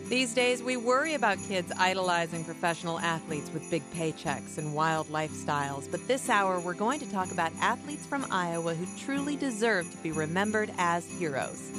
These days, we worry about kids idolizing professional athletes with big paychecks and wild lifestyles. But this hour, we're going to talk about athletes from Iowa who truly deserve to be remembered as heroes.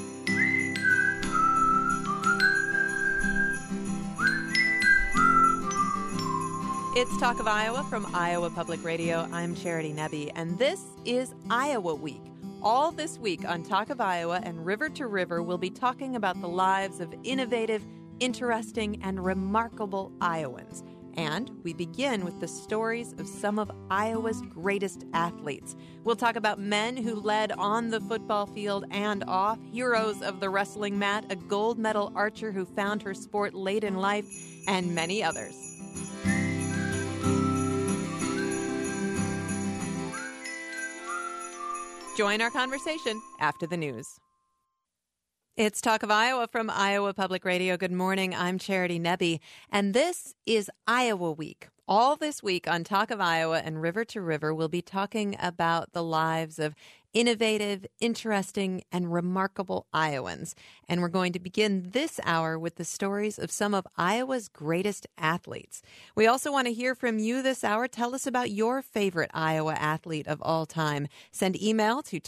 It's Talk of Iowa from Iowa Public Radio. I'm Charity Nebbe, and this is Iowa Week. All this week on Talk of Iowa and River to River, we'll be talking about the lives of innovative, interesting, and remarkable Iowans. And we begin with the stories of some of Iowa's greatest athletes. We'll talk about men who led on the football field and off, heroes of the wrestling mat, a gold medal archer who found her sport late in life, and many others. Join our conversation after the news. It's Talk of Iowa from Iowa Public Radio. Good morning. I'm Charity Nebbe, and this is Iowa Week. All this week on Talk of Iowa and River to River, we'll be talking about the lives of innovative, interesting, and remarkable Iowans. And we're going to begin this hour with the stories of some of Iowa's greatest athletes. We also want to hear from you this hour. Tell us about your favorite Iowa athlete of all time. Send email to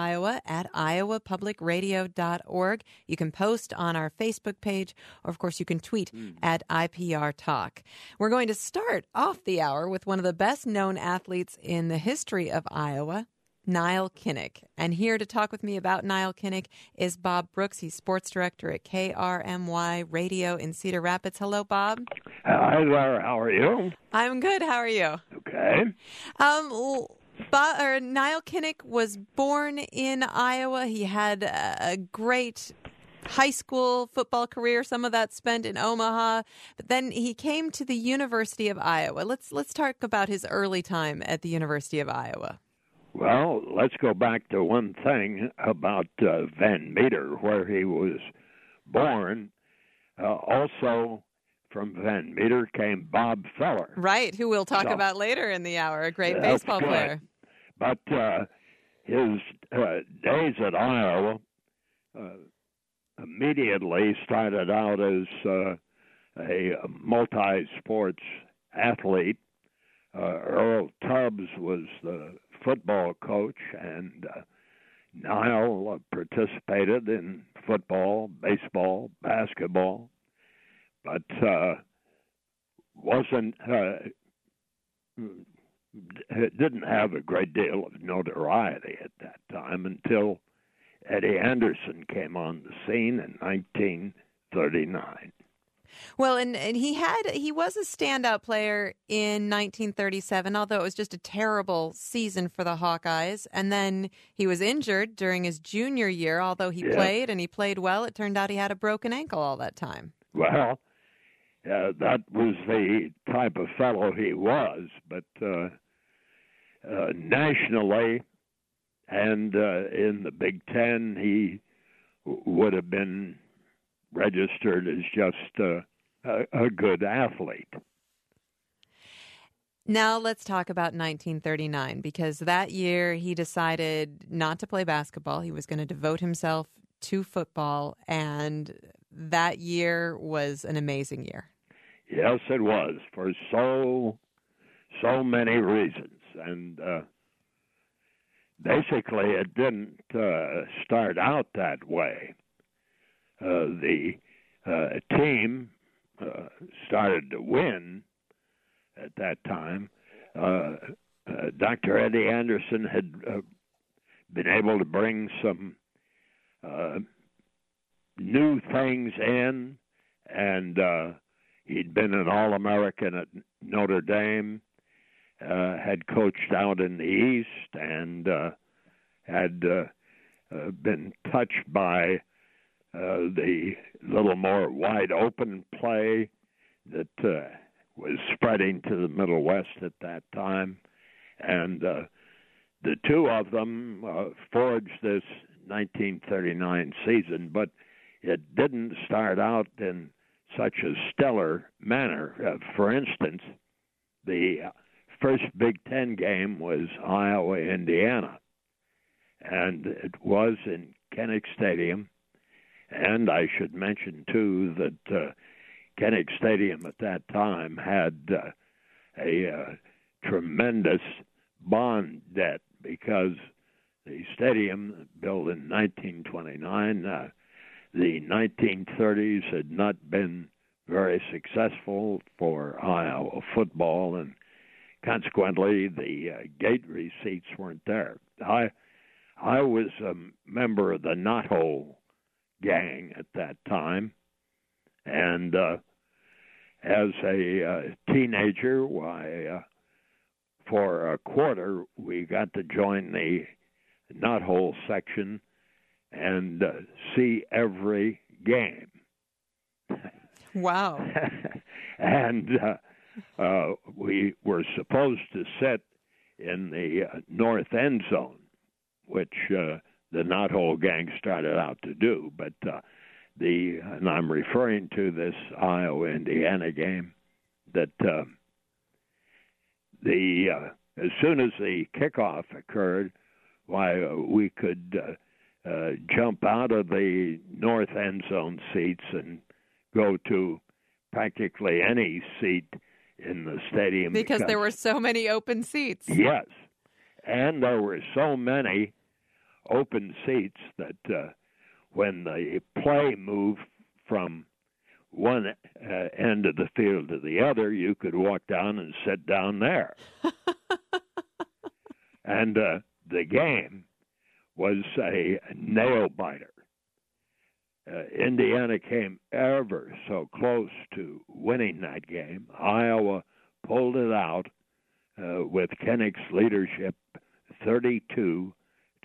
talkofiowa@iowapublicradio.org. You can post on our Facebook page, or of course you can tweet at IPR Talk. We're going to start off the hour with one of the best-known athletes in the history of Iowa, Nile Kinnick. And here to talk with me about Nile Kinnick is Bob Brooks. He's sports director at KRMY Radio in Cedar Rapids. Hello, Bob. Hi there. How are you? I'm good. How are you? Okay. Nile Kinnick was born in Iowa. He had a great high school football career, some of that spent in Omaha, but then he came to the University of Iowa. Let's talk about his early time at the University of Iowa. Well, let's go back to one thing about Van Meter, where he was born. Also, from Van Meter came Bob Feller. Right, who we'll talk about later in the hour, a great baseball player. But his days at Iowa immediately started out as a multi-sports athlete. Earl Tubbs was the football coach, and Nile participated in football, baseball, basketball, but didn't have a great deal of notoriety at that time until Eddie Anderson came on the scene in 1939. Well, and he was a standout player in 1937, although it was just a terrible season for the Hawkeyes. And then he was injured during his junior year, although he played, and he played well. It turned out he had a broken ankle all that time. Well, that was the type of fellow he was, but nationally and in the Big Ten, he would have been registered as just a good athlete. Now let's talk about 1939, because that year he decided not to play basketball. He was going to devote himself to football, and that year was an amazing year. Yes, it was, for so many reasons. And basically it didn't start out that way. The team started to win at that time. Dr. Eddie Anderson had been able to bring some new things in, and he'd been an All-American at Notre Dame, had coached out in the East, and had been touched by the little more wide-open play that was spreading to the Middle West at that time. And the two of them forged this 1939 season, but it didn't start out in such a stellar manner. For instance, the first Big Ten game was Iowa-Indiana, and it was in Kinnick Stadium. And I should mention, too, that Kinnick Stadium at that time had a tremendous bond debt because the stadium, built in 1929, the 1930s had not been very successful for Iowa football, and consequently the gate receipts weren't there. I was a member of the Knothole gang at that time, and as a teenager, for a quarter, we got to join the Knothole section and see every game. Wow. And we were supposed to sit in the north end zone, which the Knothole gang started out to do. But and I'm referring to this Iowa-Indiana game, that as soon as the kickoff occurred, we could jump out of the north end zone seats and go to practically any seat in the stadium. Because there were so many open seats. Yes. And there were so many open seats that when the play moved from one end of the field to the other, you could walk down and sit down there. And the game was a nail-biter. Indiana came ever so close to winning that game. Iowa pulled it out with Kinnick's leadership, 32-29.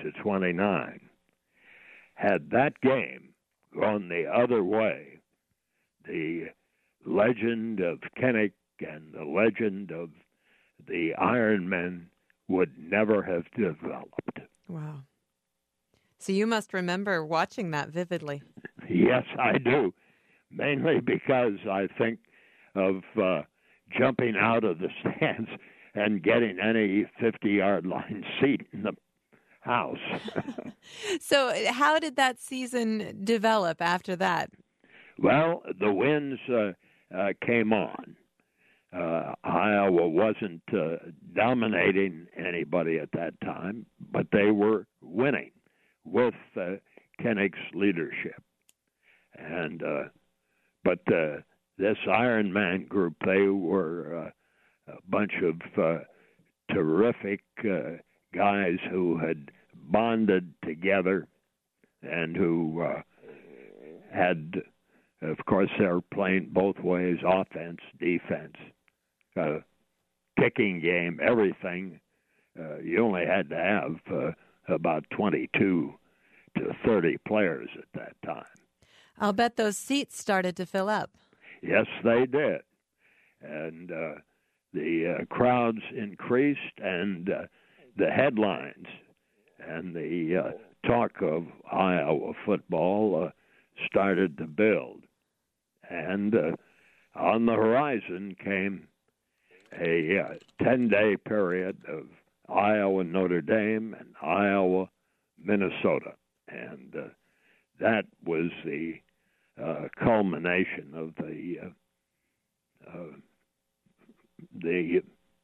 Had that game gone the other way, the legend of Kinnick and the legend of the Ironmen would never have developed. Wow. So you must remember watching that vividly. Yes, I do. Mainly because I think of jumping out of the stands and getting any 50-yard line seat in the house. So how did that season develop after that? Well, the wins came on. Iowa wasn't dominating anybody at that time, but they were winning with Kinnick's leadership. And but this Ironman group, they were a bunch of terrific guys who had bonded together and who had, of course, they were playing both ways, offense, defense, kicking game, everything. You only had to have about 22 to 30 players at that time. I'll bet those seats started to fill up. Yes, they did. And the crowds increased, and the headlines and the talk of Iowa football started to build. And on the horizon came a 10-day period of Iowa Notre Dame and Iowa Minnesota, and that was the culmination of the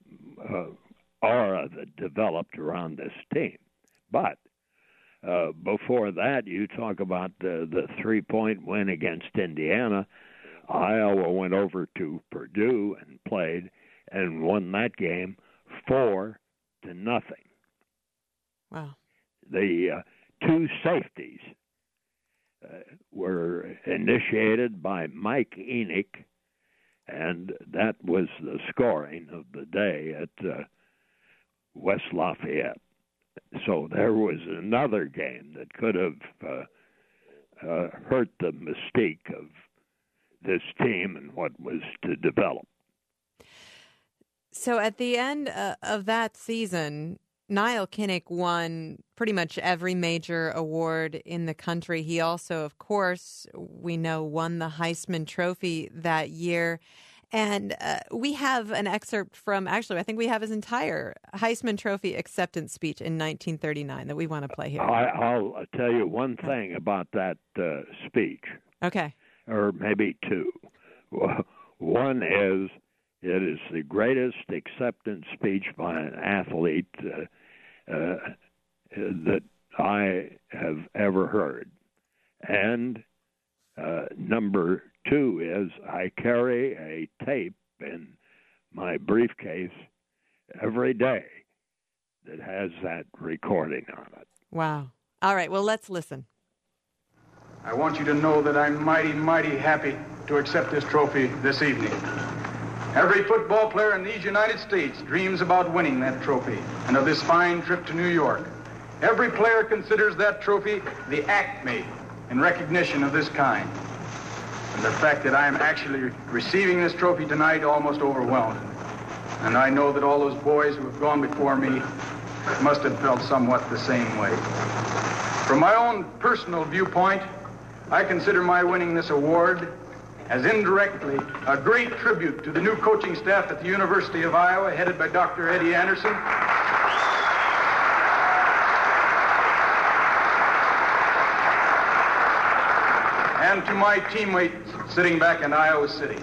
aura that developed around this team. But before that, you talk about the 3-point win against Indiana. Iowa went over to Purdue and played and won that game 4-0. Wow. The two safeties were initiated by Mike Enoch, and that was the scoring of the day at West Lafayette. So there was another game that could have hurt the mystique of this team and what was to develop. So at the end of that season, Niall Kinnick won pretty much every major award in the country. He also, of course, we know, won the Heisman Trophy that year. And we have an excerpt from, actually, I think we have his entire Heisman Trophy acceptance speech in 1939 that we want to play here. I'll tell you one thing about that speech. Okay. Or maybe two. One is, it is the greatest acceptance speech by an athlete that I have ever heard. And number two is, I carry a tape in my briefcase every day that has that recording on it. Wow. All right, well, let's listen. I want you to know that I'm mighty, mighty happy to accept this trophy this evening. Every football player in these United States dreams about winning that trophy and of this fine trip to New York. Every player considers that trophy the acme in recognition of this kind. And the fact that I am actually receiving this trophy tonight almost overwhelmed. And I know that all those boys who have gone before me must have felt somewhat the same way. From my own personal viewpoint, I consider my winning this award as indirectly a great tribute to the new coaching staff at the University of Iowa, headed by Dr. Eddie Anderson. And to my teammates sitting back in Iowa City.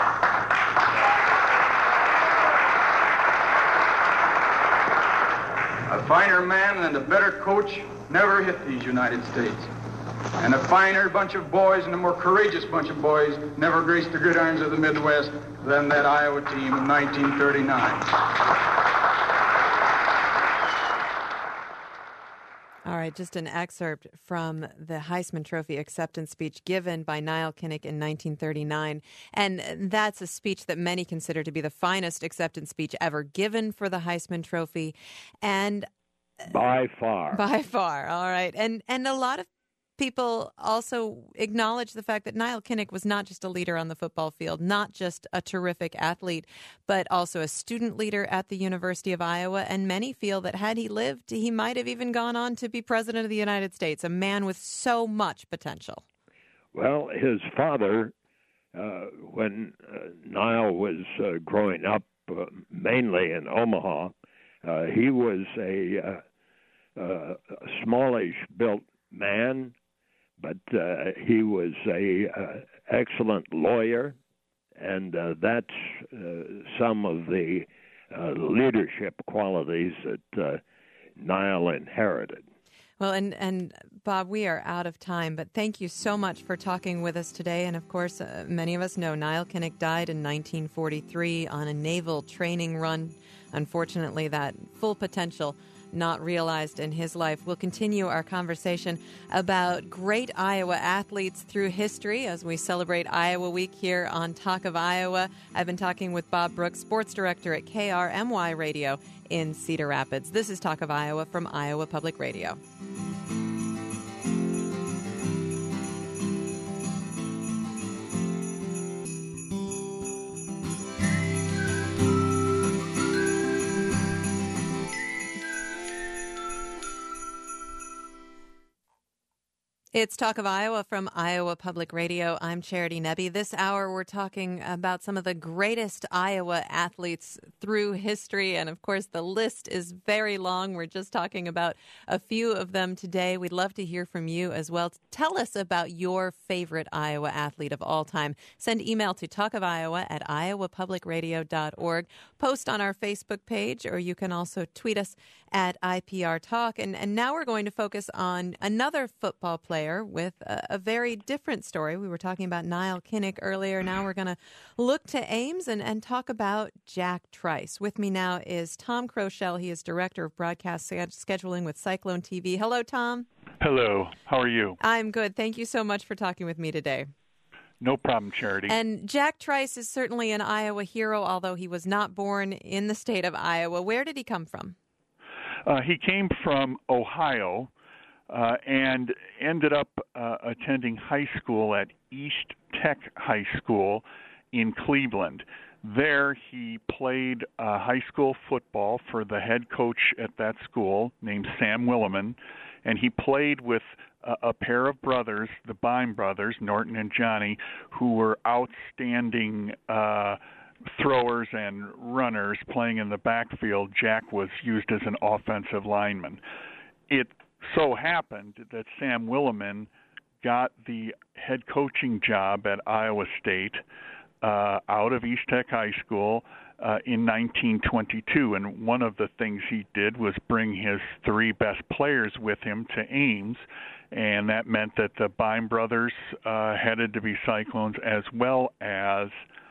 A finer man and a better coach never hit these United States. And a finer bunch of boys and a more courageous bunch of boys never graced the gridirons of the Midwest than that Iowa team in 1939. All right, just an excerpt from the Heisman Trophy acceptance speech given by Niall Kinnick in 1939. And that's a speech that many consider to be the finest acceptance speech ever given for the Heisman Trophy. And by far. By far, all right. And a lot of people also acknowledge the fact that Niall Kinnick was not just a leader on the football field, not just a terrific athlete, but also a student leader at the University of Iowa. And many feel that had he lived, he might have even gone on to be president of the United States, a man with so much potential. Well, his father, when Niall was growing up, mainly in Omaha, he was a smallish built man, but he was a excellent lawyer, and that's some of the leadership qualities that Niall inherited. Well, and Bob, we are out of time, but thank you so much for talking with us today. And of course, many of us know Niall Kinnick died in 1943 on a naval training run. Unfortunately, that full potential not realized in his life. We'll continue our conversation about great Iowa athletes through history as we celebrate Iowa Week here on Talk of Iowa. I've been talking with Bob Brooks, sports director at KRMY Radio in Cedar Rapids. This is Talk of Iowa from Iowa Public Radio. It's Talk of Iowa from Iowa Public Radio. I'm Charity Nebbe. This hour, we're talking about some of the greatest Iowa athletes through history. And, of course, the list is very long. We're just talking about a few of them today. We'd love to hear from you as well. Tell us about your favorite Iowa athlete of all time. Send email to talkofiowa@iowapublicradio.org. Post on our Facebook page, or you can also tweet us at IPR Talk. And now we're going to focus on another football player with a very different story. We were talking about Niall Kinnick earlier. Now we're going to look to Ames and talk about Jack Trice. With me now is Tom Crochelle. He is Director of Broadcast Scheduling with Cyclone TV. Hello, Tom. Hello. How are you? I'm good. Thank you so much for talking with me today. No problem, Charity. And Jack Trice is certainly an Iowa hero, although he was not born in the state of Iowa. Where did he come from? He came from Ohio and ended up attending high school at East Tech High School in Cleveland. There he played high school football for the head coach at that school named Sam Williman, and he played with a pair of brothers, the Bime brothers, Norton and Johnny, who were outstanding throwers and runners playing in the backfield, Jack was used as an offensive lineman. It so happened that Sam Williman got the head coaching job at Iowa State out of East Tech High School in 1922, and one of the things he did was bring his three best players with him to Ames, and that meant that the Beim brothers headed to be Cyclones, as well as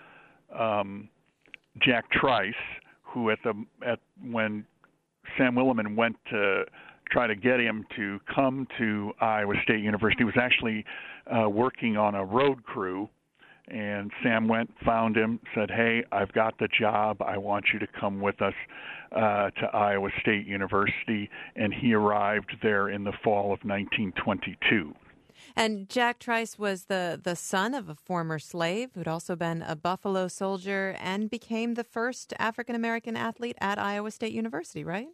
Jack Trice, who when Sam Williman went to try to get him to come to Iowa State University, was actually working on a road crew. And Sam went, found him, said, "Hey, I've got the job. I want you to come with us to Iowa State University." And he arrived there in the fall of 1922. And Jack Trice was the son of a former slave who'd also been a Buffalo Soldier and became the first African-American athlete at Iowa State University, right?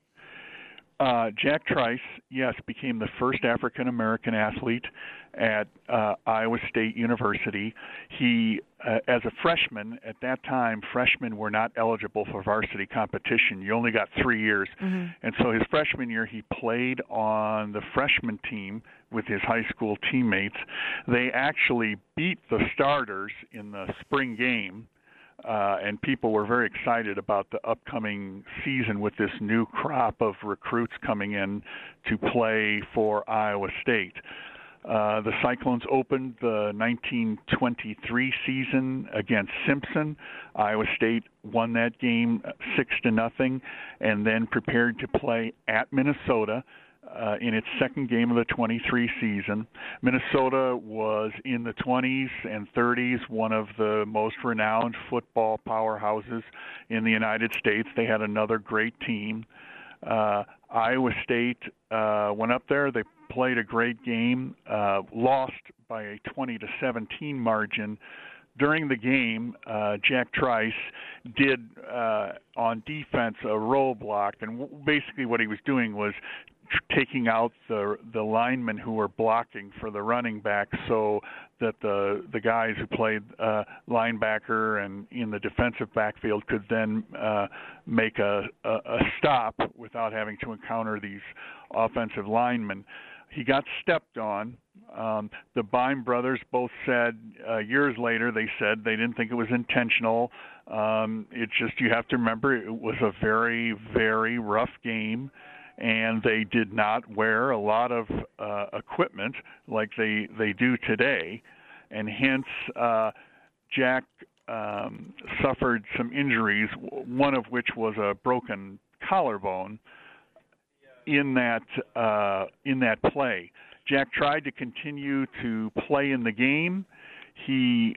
Jack Trice, yes, became the first African-American athlete at Iowa State University. He, as a freshman, at that time, freshmen were not eligible for varsity competition. You only got 3 years. Mm-hmm. And so his freshman year, he played on the freshman team with his high school teammates. They actually beat the starters in the spring game. And people were very excited about the upcoming season with this new crop of recruits coming in to play for Iowa State. The Cyclones opened the 1923 season against Simpson. Iowa State won that game 6-0, and then prepared to play at Minnesota in its second game of the 23 season. Minnesota was in the 20s and 30s one of the most renowned football powerhouses in the United States. They had another great team. Iowa State went up there. They played a great game, lost by a 20-17 margin. During the game, Jack Trice did on defense a roadblock, and basically what he was doing was taking out the linemen who were blocking for the running back, so that the guys who played linebacker and in the defensive backfield could then make a stop without having to encounter these offensive linemen. He got stepped on. The Beim brothers both said years later, they said they didn't think it was intentional. It's just, you have to remember, it was a very, very rough game, and they did not wear a lot of equipment like they do today, and hence Jack suffered some injuries, one of which was a broken collarbone in that play. Jack tried to continue to play in the game. He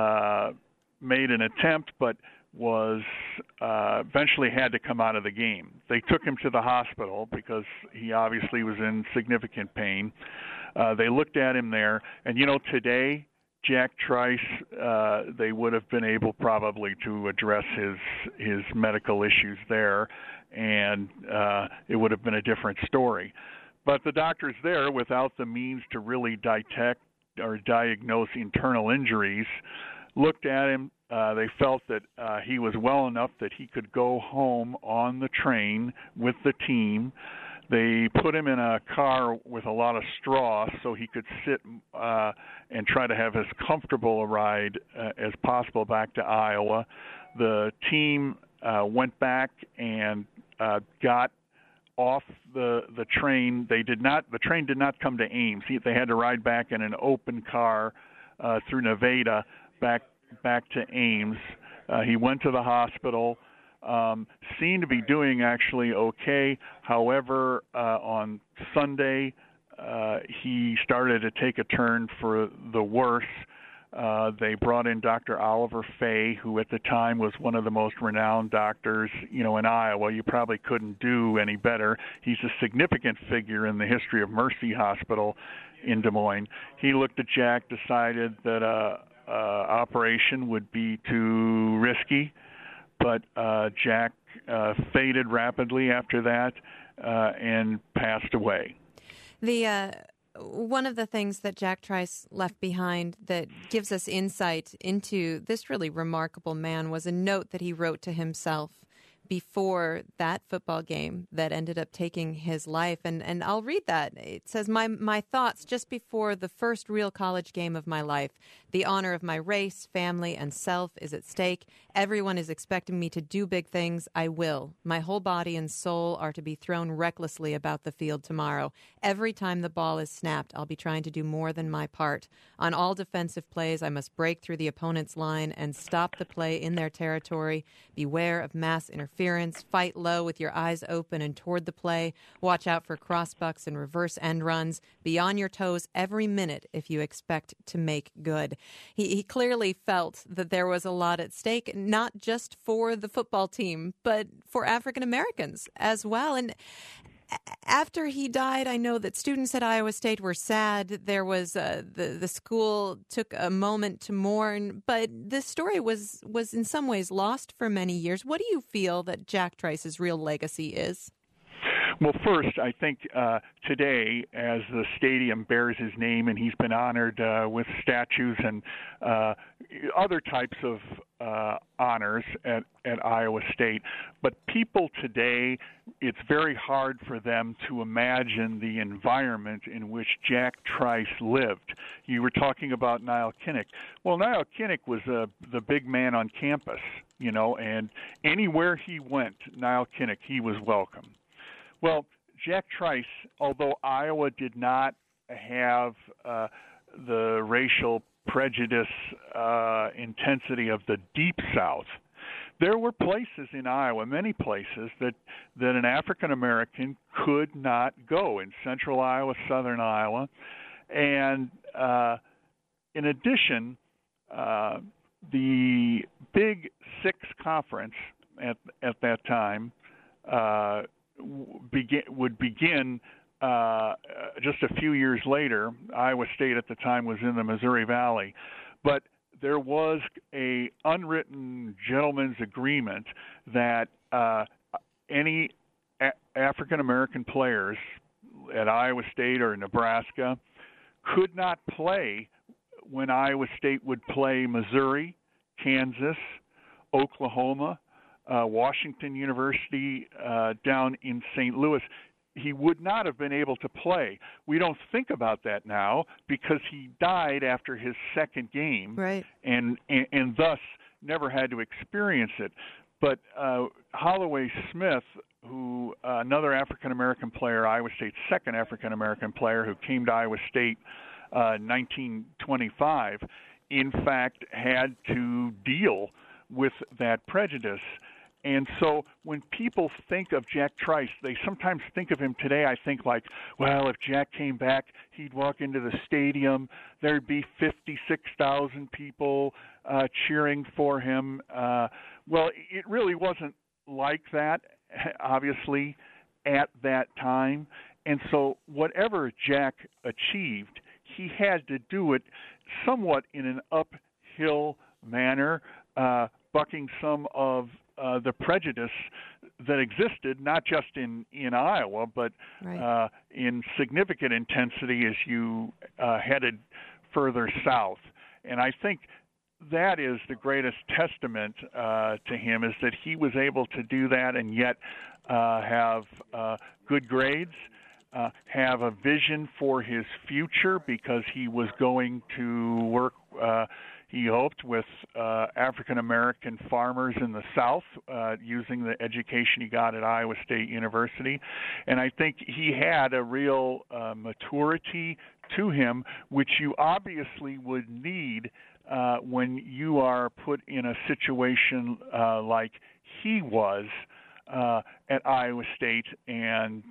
made an attempt, but was eventually had to come out of the game. They took him to the hospital because he obviously was in significant pain. They looked at him there, and today Jack Trice, they would have been able probably to address his medical issues there, and it would have been a different story. But the doctors there, without the means to really detect or diagnose internal injuries, looked at him. They felt that he was well enough that he could go home on the train with the team. They put him in a car with a lot of straw so he could sit and try to have as comfortable a ride as possible back to Iowa. The team went back and got off the train. The train did not come to Ames. They had to ride back in an open car through Nevada back to Ames. He went to the hospital, seemed to be doing actually okay. However, on Sunday, he started to take a turn for the worse. They brought in Dr. Oliver Fay, who at the time was one of the most renowned doctors, in Iowa. You probably couldn't do any better. He's a significant figure in the history of Mercy Hospital in Des Moines. He looked at Jack, decided that operation would be too risky, but Jack faded rapidly after that and passed away. one of the things that Jack Trice left behind that gives us insight into this really remarkable man was a note that he wrote to himself before that football game that ended up taking his life. And I'll read that. It says, my thoughts just before the first real college game of my life. The honor of my race, family, and self is at stake. Everyone is expecting me to do big things. I will. My whole body and soul are to be thrown recklessly about the field tomorrow. Every time the ball is snapped, I'll be trying to do more than my part. On all defensive plays, I must break through the opponent's line and stop the play in their territory. Beware of mass interference. Fight low with your eyes open and toward the play. Watch out for crossbucks and reverse end runs. Be on your toes every minute if you expect to make good. He clearly felt that there was a lot at stake, not just for the football team, but for African Americans as well. And after he died, I know that students at Iowa State were sad. There was the school took a moment to mourn, but this story was in some ways lost for many years. What do you feel that Jack Trice's real legacy is? Well, first, I think today, as the stadium bears his name and he's been honored with statues and other types of honors at Iowa State, but people today, it's very hard for them to imagine the environment in which Jack Trice lived. You were talking about Niall Kinnick. Well, Niall Kinnick was the big man on campus, and anywhere he went, Niall Kinnick, he was welcome. Well, Jack Trice, although Iowa did not have the racial prejudice intensity of the Deep South, there were places in Iowa, many places, that an African American could not go in central Iowa, southern Iowa. And in addition, the Big Six Conference at that time would begin just a few years later. Iowa State at the time was in the Missouri Valley, but there was a unwritten gentleman's agreement that any African American players at Iowa State or Nebraska could not play when Iowa State would play Missouri, Kansas, Oklahoma, Washington University down in St. Louis. He would not have been able to play. We don't think about that now because he died after his second game, right, and thus never had to experience it. But Holloway Smith, who another African-American player, Iowa State's second African-American player who came to Iowa State in 1925, in fact had to deal with that prejudice. And so when people think of Jack Trice, they sometimes think of him today, I think like, well, if Jack came back, he'd walk into the stadium, there'd be 56,000 people cheering for him. Well, it really wasn't like that, obviously, at that time. And so whatever Jack achieved, he had to do it somewhat in an uphill manner, bucking some of the prejudice that existed, not just in Iowa, but right, in significant intensity as you headed further south. And I think that is the greatest testament to him, is that he was able to do that and yet have good grades, have a vision for his future, because he was going to work, he hoped, with African-American farmers in the South using the education he got at Iowa State University. And I think he had a real maturity to him, which you obviously would need when you are put in a situation like he was at Iowa State, and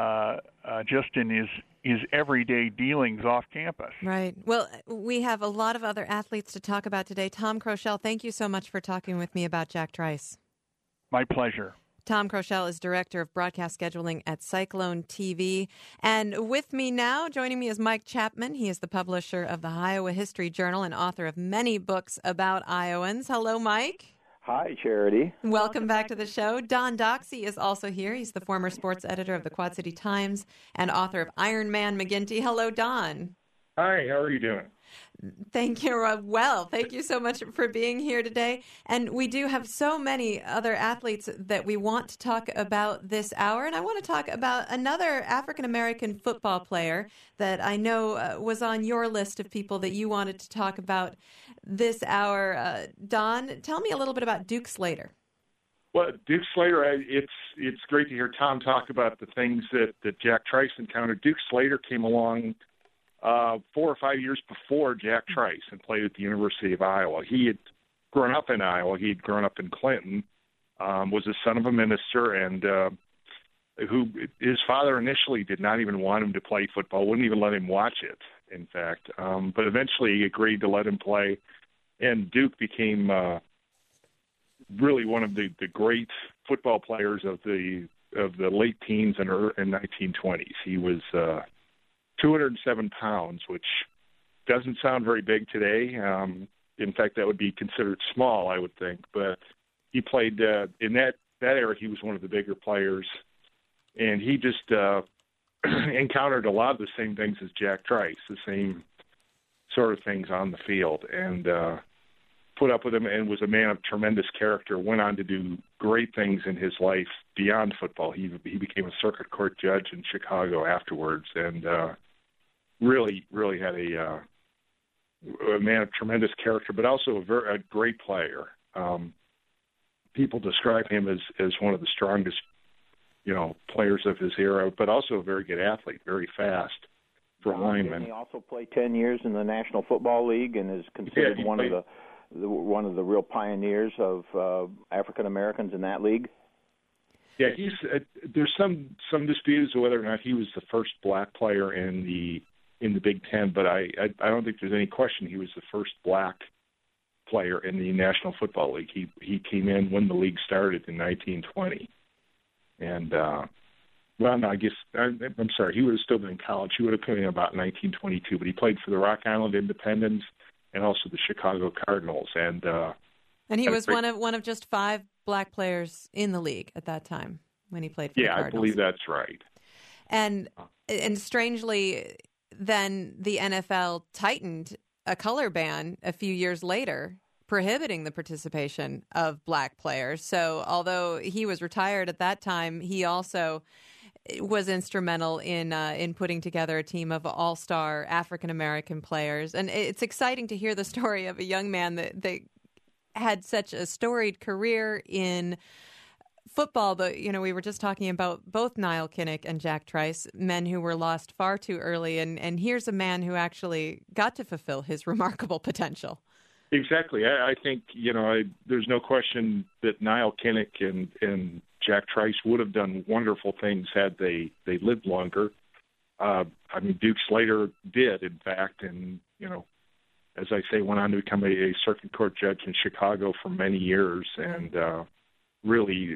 just in his everyday dealings off campus. Right. Well, we have a lot of other athletes to talk about today. Tom Kroschel, thank you so much for talking with me about Jack Trice. My pleasure. Tom Kroschel is Director of Broadcast Scheduling at Cyclone TV. And with me now, joining me is Mike Chapman. He is the publisher of the Iowa History Journal and author of many books about Iowans. Hello, Mike. Hi, Charity. Welcome back to the show. Don Doxey is also here. He's the former sports editor of the Quad City Times and author of Iron Man McGinty. Hello, Don. Hi, how are you doing? Thank you. Well, thank you so much for being here today. And we do have so many other athletes that we want to talk about this hour. And I want to talk about another African-American football player that I know was on your list of people that you wanted to talk about this hour. Don, tell me a little bit about Duke Slater. Well, Duke Slater, it's great to hear Tom talk about the things that Jack Trice encountered. Duke Slater came along 4 or 5 years before Jack Trice and played at the University of Iowa. He had grown up in Iowa. He had grown up in Clinton, was the son of a minister, and who his father initially did not even want him to play football, wouldn't even let him watch it, in fact. But eventually he agreed to let him play, and Duke became really one of the great football players of the late teens and 1920s. He was 207 pounds, which doesn't sound very big today. In fact, that would be considered small, I would think. But he played in that era. He was one of the bigger players, and he just encountered a lot of the same things as Jack Trice, the same sort of things on the field, and put up with him, and was a man of tremendous character. Went on to do great things in his life beyond football. He became a circuit court judge in Chicago afterwards, and really had a man of tremendous character, but also a great player. People describe him as one of the strongest, players of his era, but also a very good athlete, very fast for a lineman. He also played 10 years in the National Football League and is considered one of the real pioneers of African Americans in that league. Yeah, there's some dispute as to whether or not he was the first black player in the Big Ten, but I don't think there's any question he was the first black player in the National Football League. He came in when the league started in 1920, and I'm sorry, he would have still been in college. He would have come in about 1922, but he played for the Rock Island Independents and also the Chicago Cardinals, and he was one of just 5 black players in the league at that time when he played for the Cardinals. Yeah, I believe that's right. And strangely, then the NFL tightened a color ban a few years later, prohibiting the participation of black players. So although he was retired at that time, he also was instrumental in putting together a team of all-star African-American players. And it's exciting to hear the story of a young man that had such a storied career in football. But, we were just talking about both Niall Kinnick and Jack Trice, men who were lost far too early. And here's a man who actually got to fulfill his remarkable potential. Exactly. I think, there's no question that Niall Kinnick and Jack Trice would have done wonderful things had they lived longer. Duke Slater did, in fact, and, as I say, went on to become a circuit court judge in Chicago for many years, and really,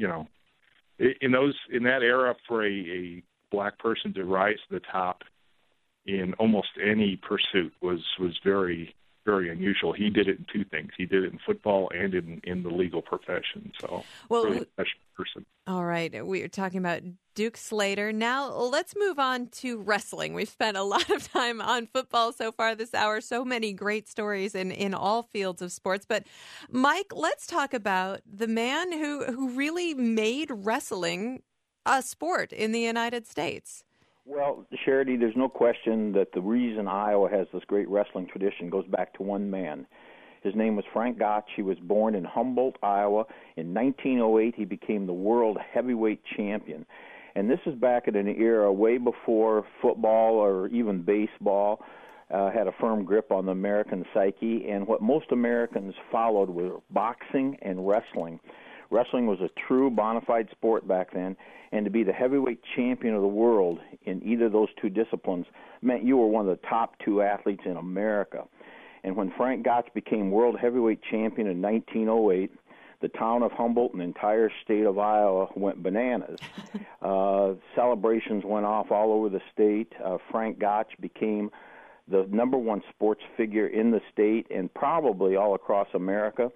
in that era, for a black person to rise to the top in almost any pursuit was very, very unusual. He did it in 2 things. He did it in football and in the legal profession. So, really a special person. All right. We are talking about Duke Slater. Now, let's move on to wrestling. We've spent a lot of time on football so far this hour. So many great stories in all fields of sports. But, Mike, let's talk about the man who really made wrestling a sport in the United States. Well, Charity, there's no question that the reason Iowa has this great wrestling tradition goes back to one man. His name was Frank Gotch. He was born in Humboldt, Iowa. In 1908, he became the world heavyweight champion. And this is back at an era way before football or even baseball had a firm grip on the American psyche. And what most Americans followed were boxing and wrestling. Wrestling was a true bona fide sport back then, and to be the heavyweight champion of the world in either of those 2 disciplines meant you were one of the top 2 athletes in America. And when Frank Gotch became world heavyweight champion in 1908, the town of Humboldt and the entire state of Iowa went bananas. Celebrations went off all over the state. Frank Gotch became the #1 sports figure in the state and probably all across America.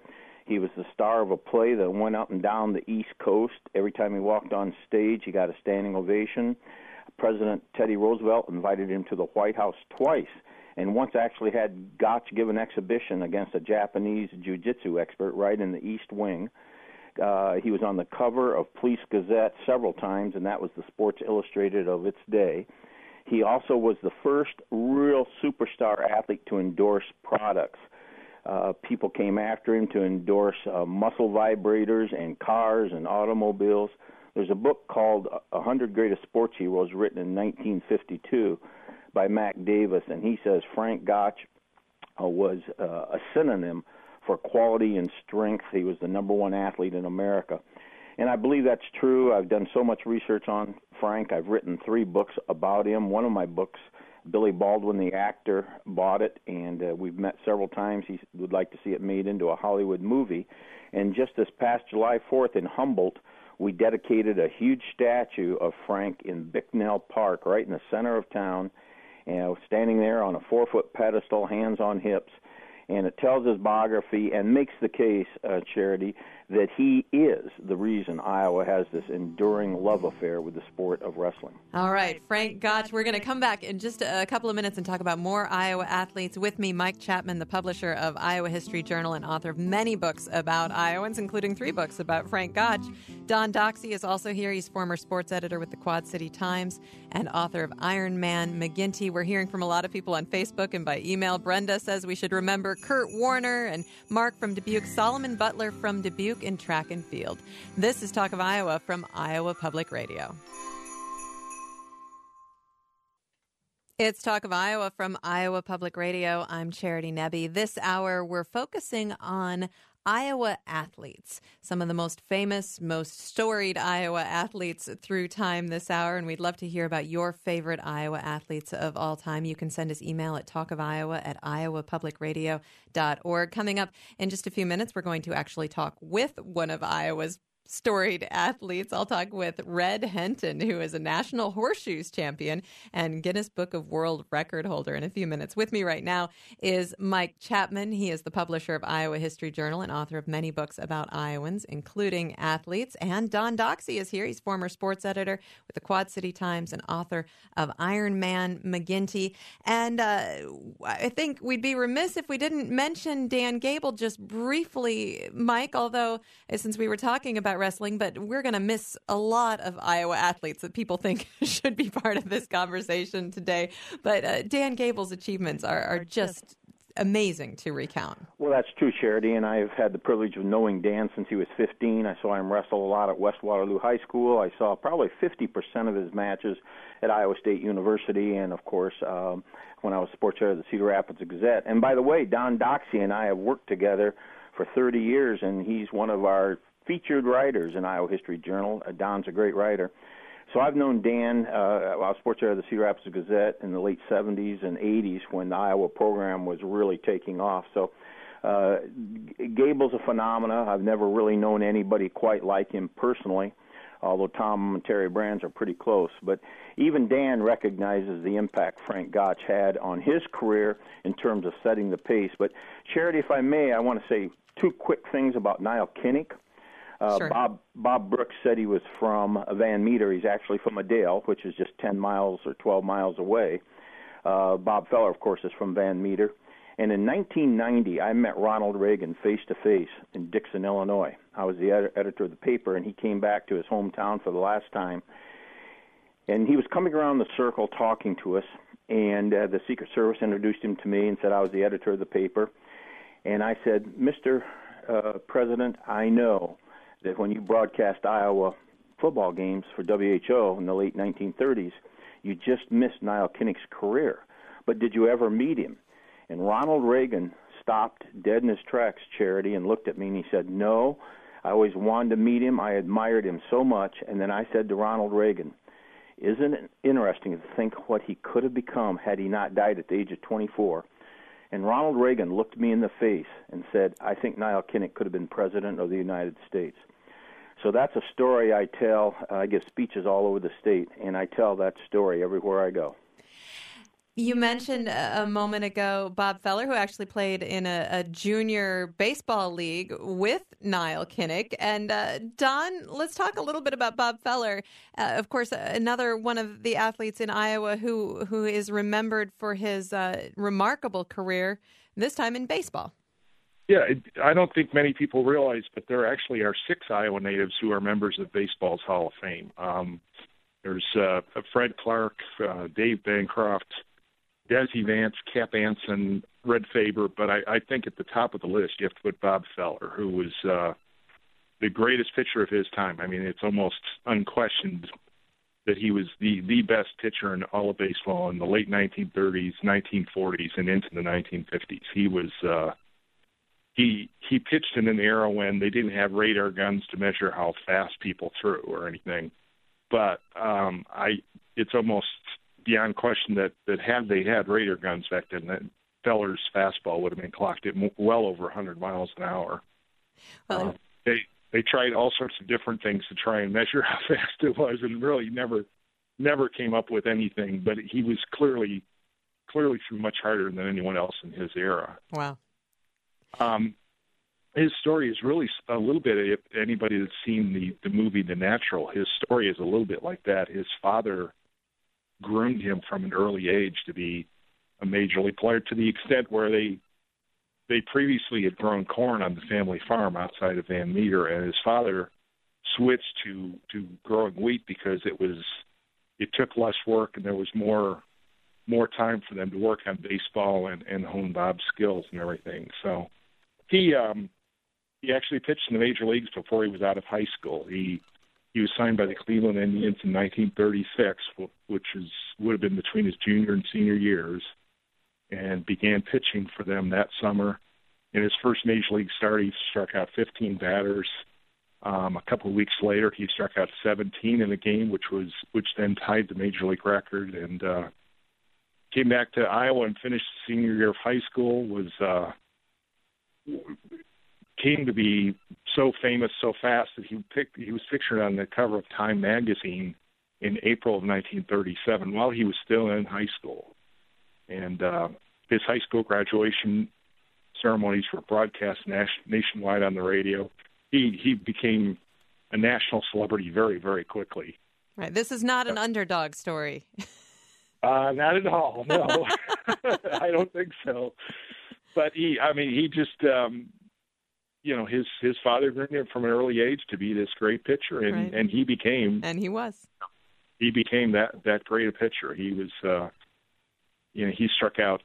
He was the star of a play that went up and down the East Coast. Every time he walked on stage, he got a standing ovation. President Teddy Roosevelt invited him to the White House twice, and once actually had Gotch give an exhibition against a Japanese jiu-jitsu expert right in the East Wing. He was on the cover of Police Gazette several times, and that was the Sports Illustrated of its day. He also was the first real superstar athlete to endorse products. People came after him to endorse muscle vibrators and cars and automobiles. There's a book called 100 Greatest Sports Heroes written in 1952 by Mac Davis, and he says Frank Gotch was a synonym for quality and strength. He was the number one athlete in America. And I believe that's true. I've done so much research on Frank. I've written 3 books about him. One of my books, Billy Baldwin, the actor, bought it, and we've met several times. He would like to see it made into a Hollywood movie. And just this past July 4th in Humboldt, we dedicated a huge statue of Frank in Bicknell Park, right in the center of town, standing there on a 4-foot pedestal, hands on hips. And it tells his biography and makes the case, Charity, that he is the reason Iowa has this enduring love affair with the sport of wrestling. All right, Frank Gotch, we're going to come back in just a couple of minutes and talk about more Iowa athletes. With me, Mike Chapman, the publisher of Iowa History Journal and author of many books about Iowans, including 3 books about Frank Gotch. Don Doxey is also here. He's former sports editor with the Quad City Times and author of Iron Man McGinty. We're hearing from a lot of people on Facebook and by email. Brenda says we should remember Kurt Warner and Mark from Dubuque, Solomon Butler from Dubuque in track and field. This is Talk of Iowa from Iowa Public Radio. It's Talk of Iowa from Iowa Public Radio. I'm Charity Nebbe. This hour, we're focusing on Iowa athletes, some of the most famous, most storied Iowa athletes through time this hour, and we'd love to hear about your favorite Iowa athletes of all time. You can send us email at talkofiowa@iowapublicradio.org. Coming up in just a few minutes, we're going to actually talk with one of Iowa's storied athletes. I'll talk with Red Henton, who is a national horseshoes champion and Guinness Book of World Record holder, in a few minutes. With me right now is Mike Chapman. He is the publisher of Iowa History Journal and author of many books about Iowans, including athletes. And Don Doxey is here. He's former sports editor with the Quad City Times and author of Iron Man McGinty. And I think we'd be remiss if we didn't mention Dan Gable just briefly, Mike, although since we were talking about wrestling, but we're going to miss a lot of Iowa athletes that people think should be part of this conversation today. But Dan Gable's achievements are just amazing to recount. Well, that's true, Charity, and I've had the privilege of knowing Dan since he was 15. I saw him wrestle a lot at West Waterloo High School. I saw probably 50% of his matches at Iowa State University, and, of course, when I was sports editor of the Cedar Rapids Gazette. And, by the way, Don Doxey and I have worked together for 30 years, and he's one of our featured writers in Iowa History Journal. Don's a great writer. So I've known Dan, I was sports editor of the Cedar Rapids Gazette in the late 70s and 80s when the Iowa program was really taking off. So Gable's a phenomena. I've never really known anybody quite like him personally, although Tom and Terry Brands are pretty close. But even Dan recognizes the impact Frank Gotch had on his career in terms of setting the pace. But, Charity, if I may, I want to say 2 quick things about Niall Kinnick. Sure. Bob Brooks said he was from Van Meter. He's actually from Adale, which is just 10 miles or 12 miles away. Bob Feller, of course, is from Van Meter. And in 1990, I met Ronald Reagan face-to-face in Dixon, Illinois. I was the editor of the paper, and he came back to his hometown for the last time. And he was coming around the circle talking to us, and the Secret Service introduced him to me and said I was the editor of the paper. And I said, Mr. President, I know that when you broadcast Iowa football games for WHO in the late 1930s, you just missed Niall Kinnick's career. But did you ever meet him? And Ronald Reagan stopped dead in his tracks, Charity, and looked at me and he said, no, I always wanted to meet him. I admired him so much. And then I said to Ronald Reagan, isn't it interesting to think what he could have become had he not died at the age of 24? And Ronald Reagan looked me in the face and said, I think Niall Kinnick could have been president of the United States. So that's a story I tell. I give speeches all over the state, and I tell that story everywhere I go. You mentioned a moment ago Bob Feller, who actually played in a junior baseball league with Niall Kinnick. And Don, let's talk a little bit about Bob Feller. Of course, another one of the athletes in Iowa who is remembered for his remarkable career, this time in baseball. Yeah, I don't think many people realize, but there actually are 6 Iowa natives who are members of baseball's Hall of Fame. There's Fred Clark, Dave Bancroft, Desi Vance, Cap Anson, Red Faber, but I think at the top of the list you have to put Bob Feller, who was the greatest pitcher of his time. I mean, it's almost unquestioned that he was the best pitcher in all of baseball in the late 1930s, 1940s, and into the 1950s. He was he pitched in an era when they didn't have radar guns to measure how fast people threw or anything, but it's almost beyond question that had they had radar guns back then, that Feller's fastball would have been clocked at well over 100 miles an hour. They tried all sorts of different things to try and measure how fast it was, and really never came up with anything. But he was clearly threw much harder than anyone else in his era. Wow. His story is really a little bit, if anybody that's seen the movie The Natural, his story is a little bit like that. His father groomed him from an early age to be a major league player, to the extent where they previously had grown corn on the family farm outside of Van Meter, and his father switched to growing wheat because it took less work and there was more time for them to work on baseball and hone Bob's skills and everything. So he actually pitched in the major leagues before he was out of high school. He was signed by the Cleveland Indians in 1936, which would have been between his junior and senior years, and began pitching for them that summer. In his first major league start, he struck out 15 batters. A couple of weeks later, he struck out 17 in a game, which then tied the major league record, and came back to Iowa and finished the senior year of high school. Came to be so famous so fast that he was pictured on the cover of Time magazine in April of 1937 while he was still in high school. And his high school graduation ceremonies were broadcast nationwide on the radio. He became a national celebrity very, very quickly. Right. This is not an underdog story. Not at all, no. I don't think so. But he just his father groomed him from an early age to be this great pitcher, and he became. And he was. He became that great a pitcher. He was, he struck out,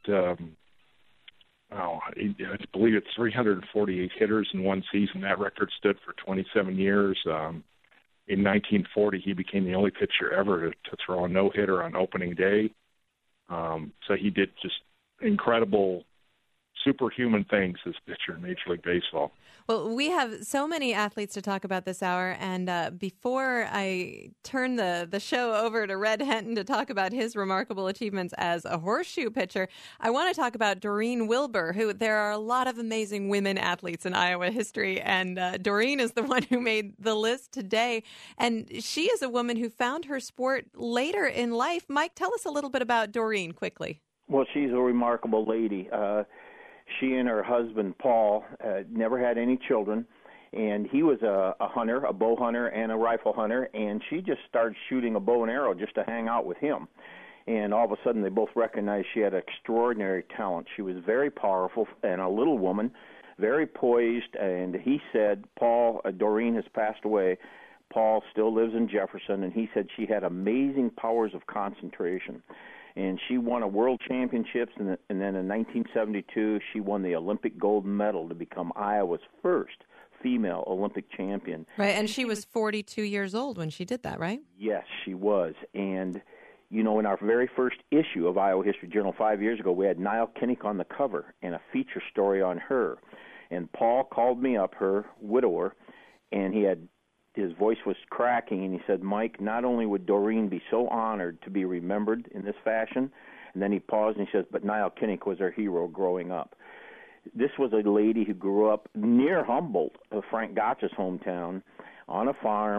I believe it's 348 hitters in one season. That record stood for 27 years. In 1940, he became the only pitcher ever to throw a no-hitter on opening day. So he did just incredible, superhuman things as pitcher in Major League Baseball. Well, we have so many athletes to talk about this hour, and before I turn the show over to Red Henton to talk about his remarkable achievements as a horseshoe pitcher, I want to talk about Doreen Wilbur, who there are a lot of amazing women athletes in Iowa history, and Doreen is the one who made the list today, and she is a woman who found her sport later in life. Mike, tell us a little bit about Doreen quickly. Well, she's a remarkable lady. She and her husband, Paul, never had any children, and he was a hunter, a bow hunter and a rifle hunter, and she just started shooting a bow and arrow just to hang out with him. And all of a sudden, they both recognized she had extraordinary talent. She was very powerful and a little woman, very poised, and he said, Doreen has passed away. Paul still lives in Jefferson, and he said she had amazing powers of concentration. And she won a world championships, and then in 1972, she won the Olympic gold medal to become Iowa's first female Olympic champion. Right, and she was 42 years old when she did that, right? Yes, she was. And, in our very first issue of Iowa History Journal 5 years ago, we had Niall Kinnick on the cover and a feature story on her. And Paul called me up, her widower, and his voice was cracking, and he said, Mike, not only would Doreen be so honored to be remembered in this fashion, and then he paused and he says, but Niall Kinnick was her hero growing up. This was a lady who grew up near Humboldt, Frank Gotch's hometown, on a farm,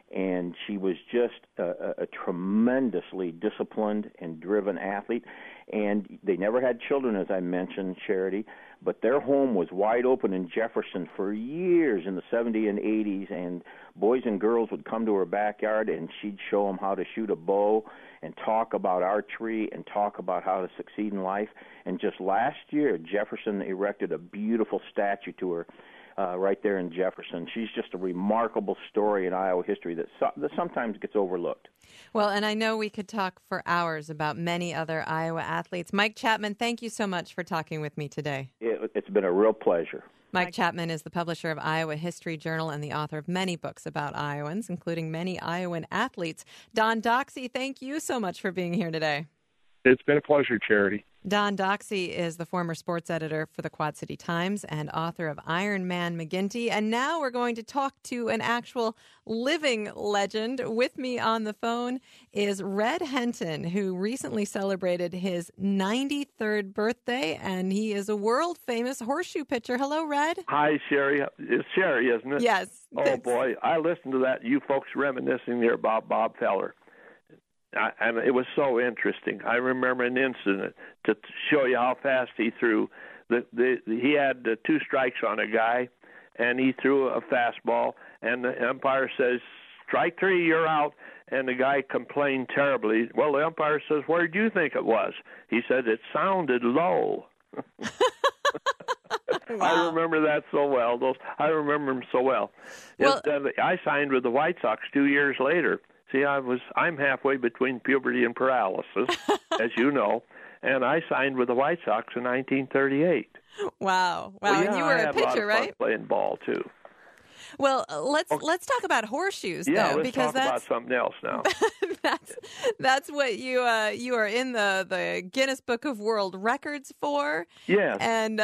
and she was just a tremendously disciplined and driven athlete. And they never had children, as I mentioned, Charity, but their home was wide open in Jefferson for years in the 70s and 80s, and boys and girls would come to her backyard, and she'd show them how to shoot a bow and talk about archery and talk about how to succeed in life. And just last year, Jefferson erected a beautiful statue to her right there in Jefferson. She's just a remarkable story in Iowa history that sometimes gets overlooked. Well, and I know we could talk for hours about many other Iowa athletes. Mike Chapman, thank you so much for talking with me today. It's been a real pleasure. Mike Chapman is the publisher of Iowa History Journal and the author of many books about Iowans, including many Iowan athletes. Don Doxey, thank you so much for being here today. It's been a pleasure, Charity. Don Doxey is the former sports editor for the Quad City Times and author of Iron Man McGinty. And now we're going to talk to an actual living legend. With me on the phone is Red Henton, who recently celebrated his 93rd birthday, and he is a world-famous horseshoe pitcher. Hello, Red. Hi, Sherry. It's Sherry, isn't it? Yes. Oh, boy. I listened to that, you folks reminiscing there about Bob Feller. And it was so interesting. I remember an incident to show you how fast he threw. He had 2 strikes on a guy, and he threw a fastball, and the umpire says, "Strike 3, you're out." And the guy complained terribly. Well, the umpire says, "Where did you think it was?" He said, "It sounded low." Wow. I remember that so well. I remember them so well. I signed with the White Sox 2 years later. See, I'm halfway between puberty and paralysis, as you know, and I signed with the White Sox in 1938. Wow. Well, yeah, and you were a pitcher, right? I had a lot of fun playing ball, too. Well, let's talk about horseshoes, though, because talk about something else now. that's what you are in the Guinness Book of World Records for. Yes. And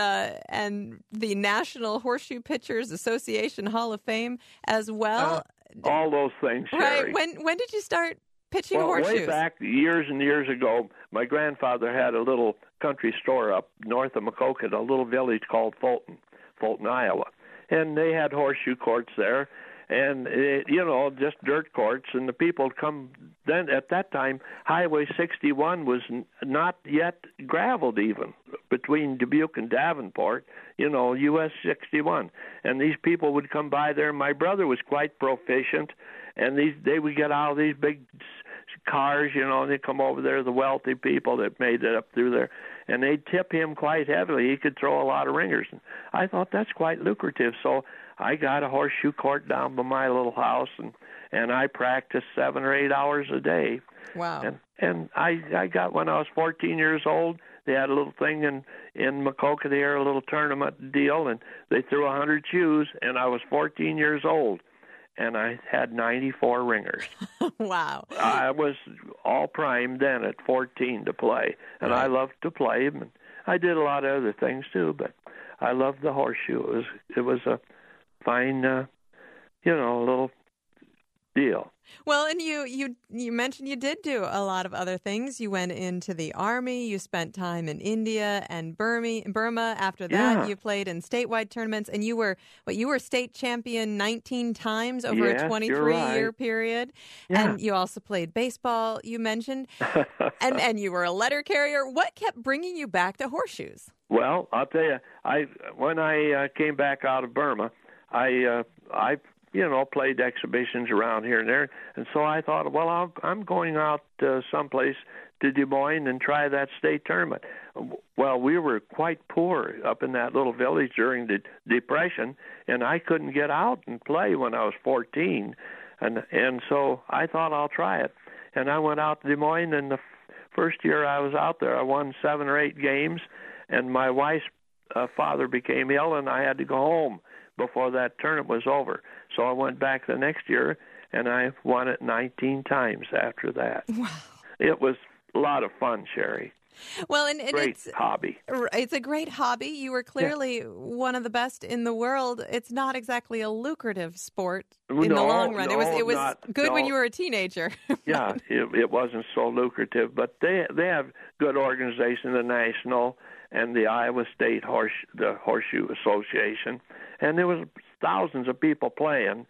the National Horseshoe Pitchers Association Hall of Fame as well. All those things, Sherry. Right. When did you start pitching horseshoes? Way back years and years ago, my grandfather had a little country store up north of Maquoketa, a little village called Fulton, Iowa. And they had horseshoe courts there, and, just dirt courts, and the people would come. Then at that time, Highway 61 was not yet graveled even, between Dubuque and Davenport, US 61. And these people would come by there. My brother was quite proficient, and they would get out of these big cars, and they'd come over there, the wealthy people that made it up through there, and they'd tip him quite heavily. He could throw a lot of ringers. And I thought that's quite lucrative, so I got a horseshoe court down by my little house, and I practiced 7 or 8 hours a day. Wow. And I got, when I was 14 years old, they had a little thing in Maquoketa there, a little tournament deal, and they threw 100 shoes, and I was 14 years old, and I had 94 ringers. Wow. I was all primed then at 14 to play, and right. I loved to play, and I did a lot of other things too, but I loved the horseshoe. It was a fine, little deal. Well, and you mentioned you did do a lot of other things. You went into the Army. You spent time in India and Burma. After that, you played in statewide tournaments, and you were state champion 19 times over a 23-year period. Yeah. And you also played baseball, you mentioned, and you were a letter carrier. What kept bringing you back to horseshoes? Well, I'll tell you, when I came back out of Burma, I played exhibitions around here and there. And so I thought, well, I'm going out someplace to Des Moines and try that state tournament. Well, we were quite poor up in that little village during the Depression, and I couldn't get out and play when I was 14. And so I thought I'll try it. And I went out to Des Moines, and the first year I was out there, I won 7 or 8 games, and my wife's father became ill, and I had to go home before that tournament was over. So I went back the next year, and I won it 19 times after that. Wow. It was a lot of fun, Sherry. Well, and great hobby. It's a great hobby. You were clearly one of the best in the world. It's not exactly a lucrative sport in the long run. It was good when you were a teenager. Yeah, it wasn't so lucrative, but they have good organization, the National and the Iowa State Horseshoe Association, and there was thousands of people playing.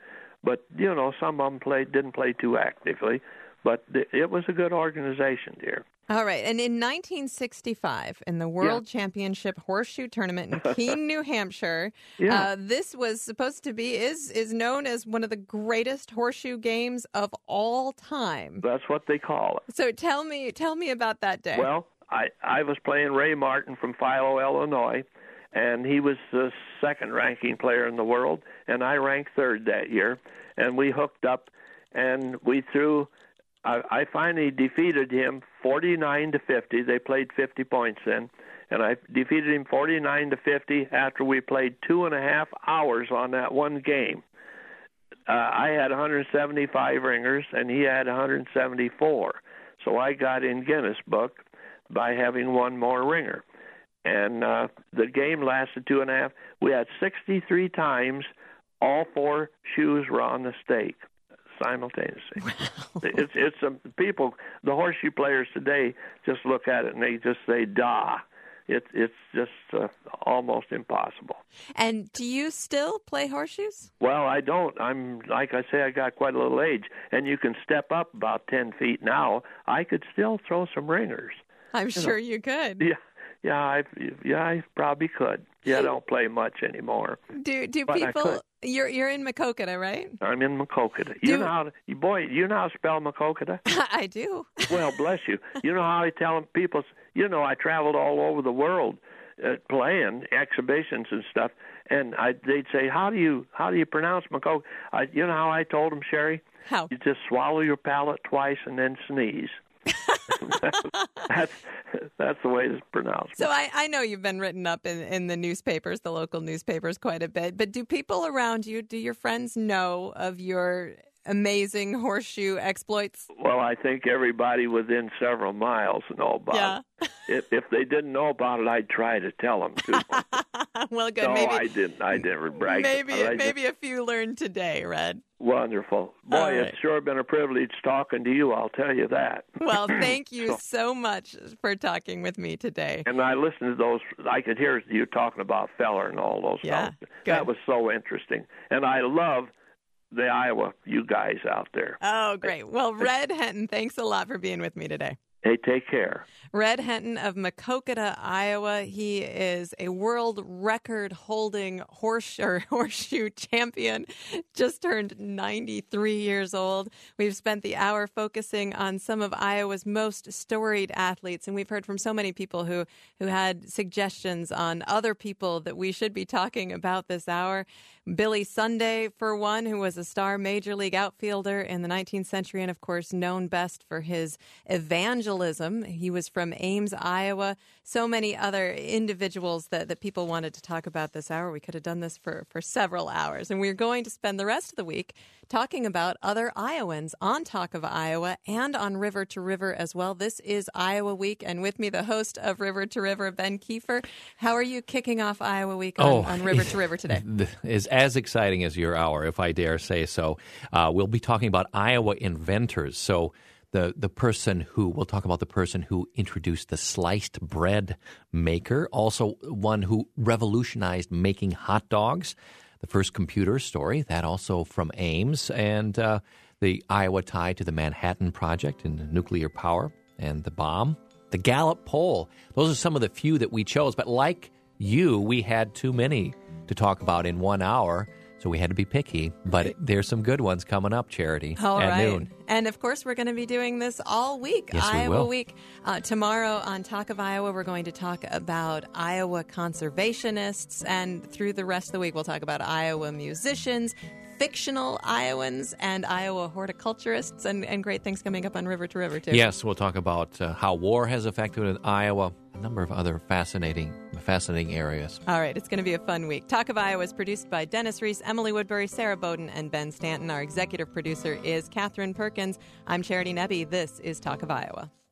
But, some of them didn't play too actively. But it was a good organization, dear. All right. And in 1965, in the World Championship Horseshoe Tournament in Keene, New Hampshire, this was supposed to be, is known as one of the greatest horseshoe games of all time. That's what they call it. So tell me about that day. Well, I was playing Ray Martin from Philo, Illinois, and he was the second-ranking player in the world, and I ranked third that year. And we hooked up, and we threw... I finally defeated him 49-50. They played 50 points then, and I defeated him 49-50 after we played 2.5 hours on that one game. I had 175 ringers, and he had 174. So I got in Guinness Book by having one more ringer. And the game lasted 2.5. We had 63 times all 4 shoes were on the stake simultaneously. Wow. It's people, the horseshoe players today just look at it and they just say, "Dah." It's just almost impossible. And do you still play horseshoes? Well, I don't. I'm, like I say, I got quite a little age, and you can step up about 10 feet now. I could still throw some ringers. I'm sure you could. I probably could. I don't play much anymore. Do people? You're in Maquoketa, right? I'm in Maquoketa. You know how to spell Maquoketa? I do. Well, bless you. You know how I tell people? I traveled all over the world playing exhibitions and stuff, and they'd say, "How do you pronounce Maquoketa?" You know how I told them, Sherry? How? You just swallow your palate twice and then sneeze. That's the way it's pronounced. So I know you've been written up in the newspapers, the local newspapers, quite a bit. But do people around you, do your friends know of your amazing horseshoe exploits? Well, I think everybody within several miles know about it. If they didn't know about it, I'd try to tell them too. Well, good. No, maybe I didn't. I didn't brag. Maybe a few learned today, Red. Wonderful. Boy, It's sure been a privilege talking to you, I'll tell you that. Well, thank you so much for talking with me today. And I listened to those. I could hear you talking about Feller and all those stuff. That was so interesting. And I love the Iowa, you guys out there. Oh, great. Well, Red Henton, thanks a lot for being with me today. Hey, take care. Red Henton of Maquoketa, Iowa. He is a world record-holding horseshoe champion, just turned 93 years old. We've spent the hour focusing on some of Iowa's most storied athletes, and we've heard from so many people who had suggestions on other people that we should be talking about this hour. Billy Sunday, for one, who was a star Major League outfielder in the 19th century and, of course, known best for his evangelism. He was from Ames, Iowa. So many other individuals that people wanted to talk about this hour. We could have done this for several hours. And we're going to spend the rest of the week talking about other Iowans on Talk of Iowa and on River to River as well. This is Iowa Week, and with me, the host of River to River, Ben Kiefer. How are you kicking off Iowa Week on River to River today? Is as exciting as your hour, if I dare say so. We'll be talking about Iowa inventors. So we'll talk about the person who introduced the sliced bread maker, also one who revolutionized making hot dogs, the first computer story, that also from Ames, and the Iowa tie to the Manhattan Project and nuclear power and the bomb, the Gallup poll. Those are some of the few that we chose, but like you, we had too many to talk about in 1 hour, so we had to be picky. But there's some good ones coming up, Charity, at noon. And, of course, we're going to be doing this all week, yes, Iowa Week. Tomorrow on Talk of Iowa, we're going to talk about Iowa conservationists. And through the rest of the week, we'll talk about Iowa musicians, fictional Iowans, and Iowa horticulturists, and great things coming up on River to River, too. Yes, we'll talk about how war has affected Iowa, a number of other fascinating areas. All right, it's going to be a fun week. Talk of Iowa is produced by Dennis Reese, Emily Woodbury, Sarah Bowden, and Ben Stanton. Our executive producer is Catherine Perkins. I'm Charity Nebbe. This is Talk of Iowa.